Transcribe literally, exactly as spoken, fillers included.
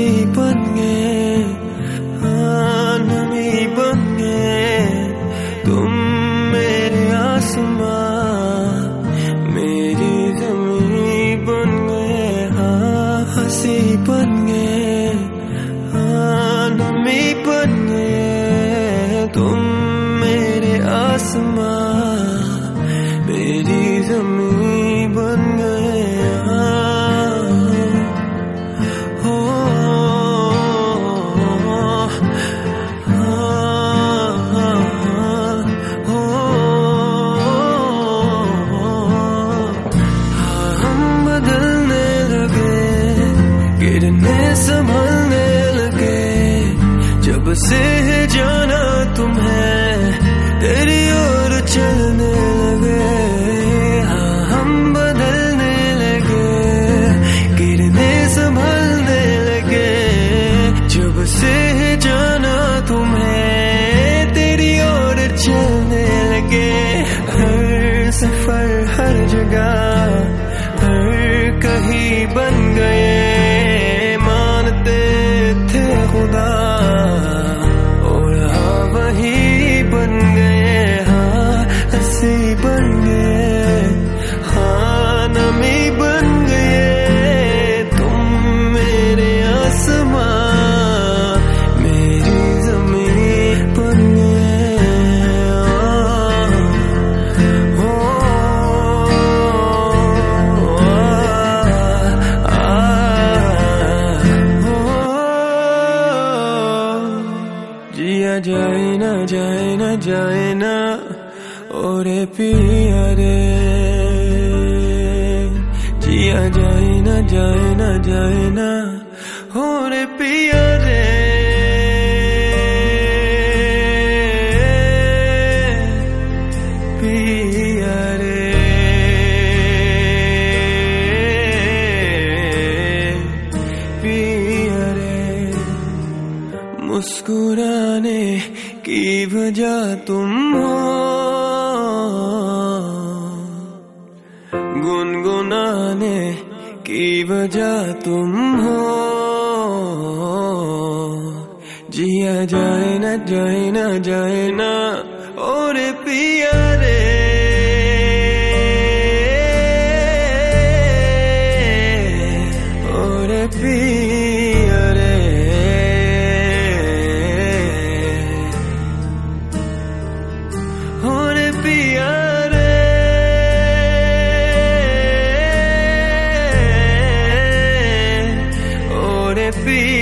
बन गए, हाँ नमी बन गए तुम मेरे आसमां, मेरी ज़मीं बन गए, हाँ हंसी बन गए, हाँ नमी बन गए तुम मेरे आसमां, मेरी ज़मीं बन गए, हाँ हो हम बदलने लगे, गिरने संभलने लगे, जब से है जाना तुम्हें तेरी ओर चलने लगे, हाँ हम बदलने लगे, गिरने संभलने लगे, जब से है जाना तुम्हें तेरी ओर चलने लगे, हर सफर हर जगह हर कहीं बन गए, मानते थे खुदा और हाँ वही बन गए, हाँ हंसी बन गए, हाँ नमी बन गए तुम मेरे आसमां, मेरी ज़मीं बन गए, हो जिया जाए ना जाए ना जाए ना ओरे पिया रे, जिया जाए ना जाए ना जाए ना ओरे पिया रे, पिया रे, पिया रे, मुस्कुराने की वजह तुम हो, गुनगुनाने की वजह तुम हो, जिया जाए ना जाए ना जाए ना और पिया रे, और पिया रे, और पिया रे, और पिया